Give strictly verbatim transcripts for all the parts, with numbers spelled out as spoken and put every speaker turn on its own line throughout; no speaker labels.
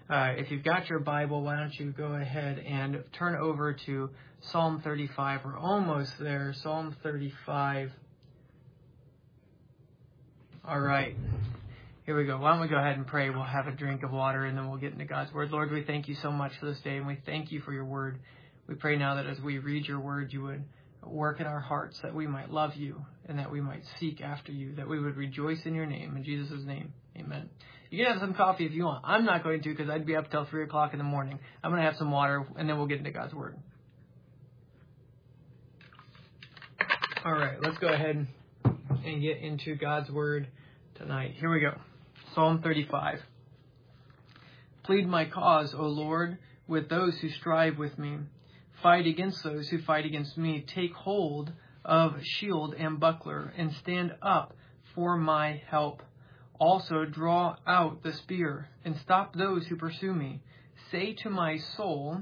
Uh, if you've got your Bible, why don't you go ahead and turn over to Psalm thirty-five. We're almost there. Psalm thirty-five. All right. Here we go. Why don't we go ahead and pray? We'll have a drink of water, and then we'll get into God's Word. Lord, we thank you so much for this day, and we thank you for your Word. We pray now that as we read your Word, you would work in our hearts, that we might love you, and that we might seek after you, that we would rejoice in your name. In Jesus' name, amen. You can have some coffee if you want. I'm not going to, because I'd be up till three o'clock in the morning. I'm going to have some water, and then we'll get into God's Word. All right, let's go ahead and get into God's Word tonight. Here we go. Psalm thirty-five. Plead my cause, O Lord, with those who strive with me. Fight against those who fight against me. Take hold of shield and buckler, and stand up for my help. Also draw out the spear, and stop those who pursue me. Say to my soul,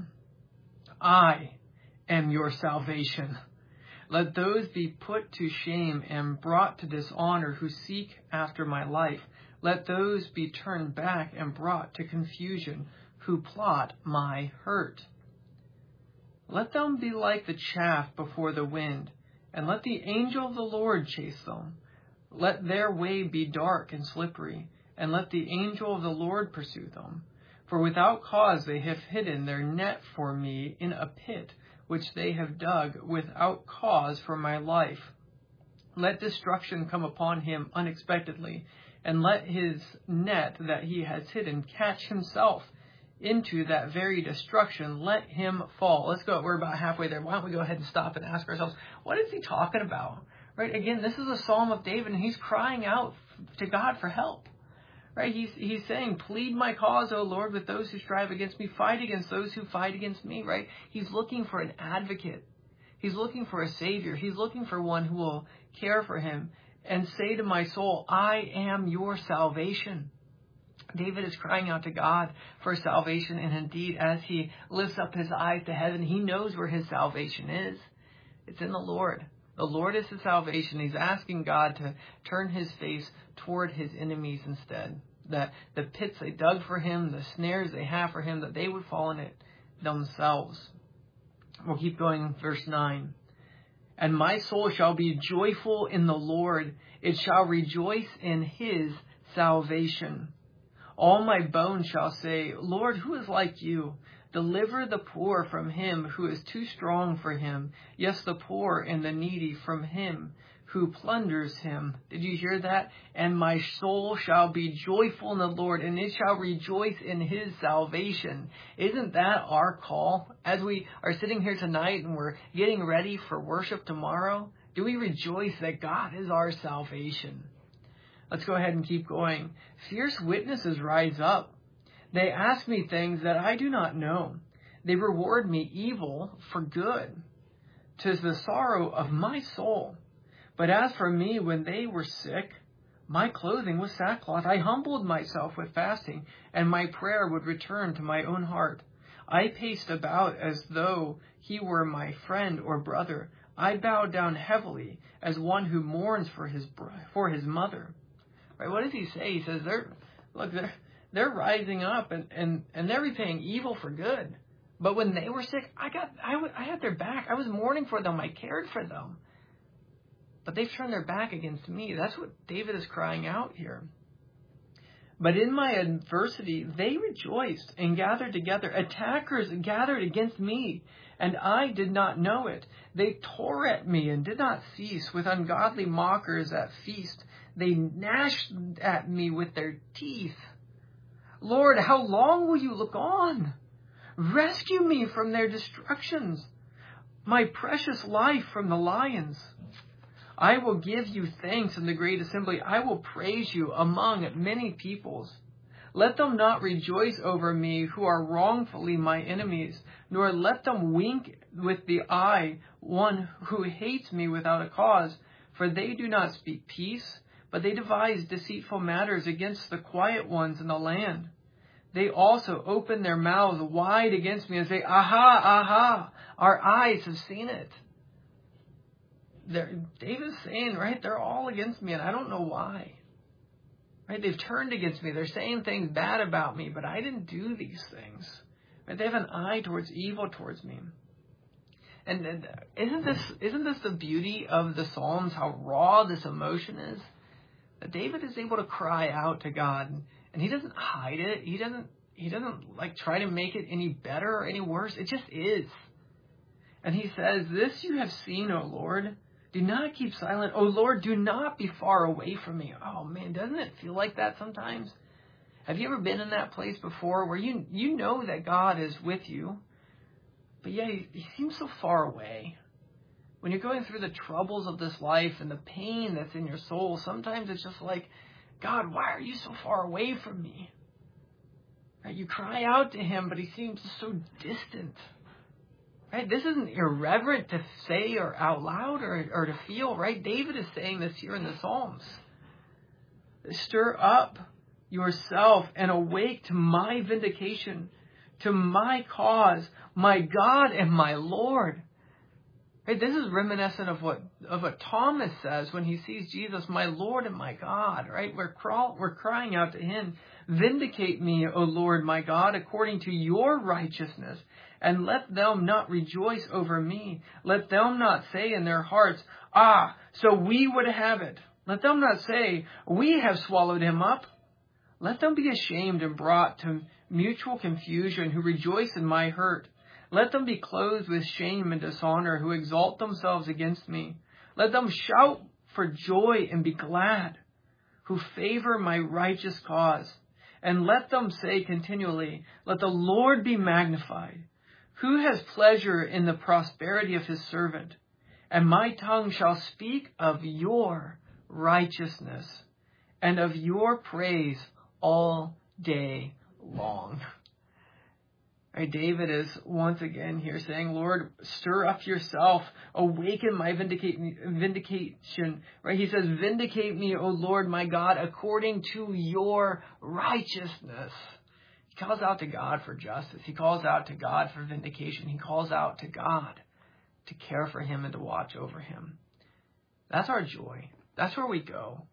I am your salvation. Let those be put to shame and brought to dishonor who seek after my life. Let those be turned back and brought to confusion who plot my hurt. Let them be like the chaff before the wind, and let the angel of the Lord chase them. Let their way be dark and slippery, and let the angel of the Lord pursue them. For without cause they have hidden their net for me in a pit, which they have dug without cause for my life. Let destruction come upon him unexpectedly, and let his net that he has hidden catch himself into that very destruction. Let him fall. Let's go. We're about halfway there. Why don't we go ahead and stop and ask ourselves, what is he talking about? Right? Again, this is a psalm of David, and he's crying out to God for help. Right? He's he's saying, plead my cause, O Lord, with those who strive against me. Fight against those who fight against me. Right? He's looking for an advocate. He's looking for a savior. He's looking for one who will care for him and say to my soul, I am your salvation. David is crying out to God for salvation, and indeed, as he lifts up his eyes to heaven, he knows where his salvation is. It's in the Lord. The Lord is his salvation. He's asking God to turn his face toward his enemies instead. That the pits they dug for him, the snares they have for him, that they would fall in it themselves. We'll keep going, verse nine. And my soul shall be joyful in the Lord. It shall rejoice in his salvation. All my bones shall say, Lord, who is like you? Deliver the poor from him who is too strong for him. Yes, the poor and the needy from him who plunders him. Did you hear that? And my soul shall be joyful in the Lord, and it shall rejoice in his salvation. Isn't that our call? As we are sitting here tonight and we're getting ready for worship tomorrow, do we rejoice that God is our salvation? Let's go ahead and keep going. Fierce witnesses rise up. They ask me things that I do not know. They reward me evil for good. 'Tis the sorrow of my soul. But as for me, when they were sick, my clothing was sackcloth. I humbled myself with fasting, and my prayer would return to my own heart. I paced about as though he were my friend or brother. I bowed down heavily as one who mourns for his for his mother. Right? What does he say? He says, they're, look, they're, they're rising up and, and, and they're repaying evil for good. But when they were sick, I got, I, w- I had their back. I was mourning for them. I cared for them. But they've turned their back against me. That's what David is crying out here. But in my adversity, they rejoiced and gathered together. Attackers gathered against me, and I did not know it. They tore at me and did not cease. With ungodly mockers at feast, they gnashed at me with their teeth. Lord, how long will you look on? Rescue me from their destructions, my precious life from the lions. I will give you thanks in the great assembly. I will praise you among many peoples. Let them not rejoice over me who are wrongfully my enemies, nor let them wink with the eye one who hates me without a cause. For they do not speak peace, but they devise deceitful matters against the quiet ones in the land. They also open their mouths wide against me and say, aha, aha, our eyes have seen it. They're, David's saying, right, they're all against me, and I don't know why. Right? They've turned against me. They're saying things bad about me, but I didn't do these things. Right? They have an eye towards evil towards me. And, and isn't this isn't this the beauty of the Psalms, how raw this emotion is? That David is able to cry out to God, and he doesn't hide it. He doesn't he doesn't like try to make it any better or any worse. It just is. And he says, "This you have seen, O Lord. Do not keep silent. O Lord, do not be far away from me." Oh man, doesn't it feel like that sometimes? Have you ever been in that place before where you you know that God is with you, but yet he, he seems so far away? When you're going through the troubles of this life and the pain that's in your soul, sometimes it's just like, God, why are you so far away from me? Right? You cry out to him, but he seems so distant. Right? This isn't irreverent to say or out loud or, or to feel, right? David is saying this here in the Psalms. Stir up yourself and awake to my vindication, to my cause, my God and my Lord. Right? This is reminiscent of what of what Thomas says when he sees Jesus, my Lord and my God. Right? We're crawl, we're crying out to him, vindicate me, O Lord, my God, according to your righteousness. And let them not rejoice over me. Let them not say in their hearts, ah, so we would have it. Let them not say, we have swallowed him up. Let them be ashamed and brought to mutual confusion who rejoice in my hurt. Let them be clothed with shame and dishonor who exalt themselves against me. Let them shout for joy and be glad who favor my righteous cause. And let them say continually, let the Lord be magnified. Who has pleasure in the prosperity of his servant? And my tongue shall speak of your righteousness and of your praise all day long. Right, David is once again here saying, Lord, stir up yourself, awaken my vindicate, vindication. Right? He says, vindicate me, O Lord, my God, according to your righteousness. He calls out to God for justice. He calls out to God for vindication. He calls out to God to care for him and to watch over him. That's our joy. That's where we go.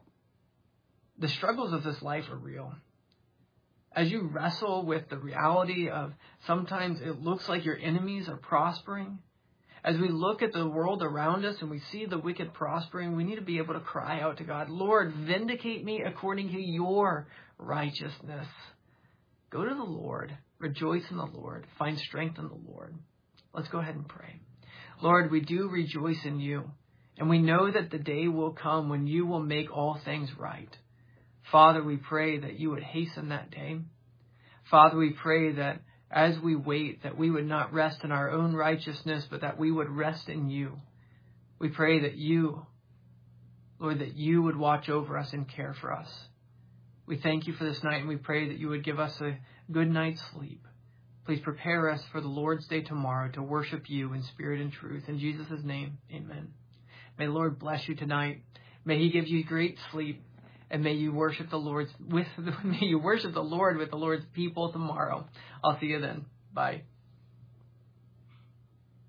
The struggles of this life are real. As you wrestle with the reality of sometimes it looks like your enemies are prospering, as we look at the world around us and we see the wicked prospering, we need to be able to cry out to God, Lord, vindicate me according to your righteousness. Go to the Lord, rejoice in the Lord, find strength in the Lord. Let's go ahead and pray. Lord, we do rejoice in you, and we know that the day will come when you will make all things right. Father, we pray that you would hasten that day. Father, we pray that as we wait, that we would not rest in our own righteousness, but that we would rest in you. We pray that you, Lord, that you would watch over us and care for us. We thank you for this night, and we pray that you would give us a good night's sleep. Please prepare us for the Lord's Day tomorrow to worship you in spirit and truth. In Jesus' name, amen. May the Lord bless you tonight. May he give you great sleep, and may you worship the Lord's with may you worship the Lord with the Lord's people tomorrow. I'll see you then. Bye.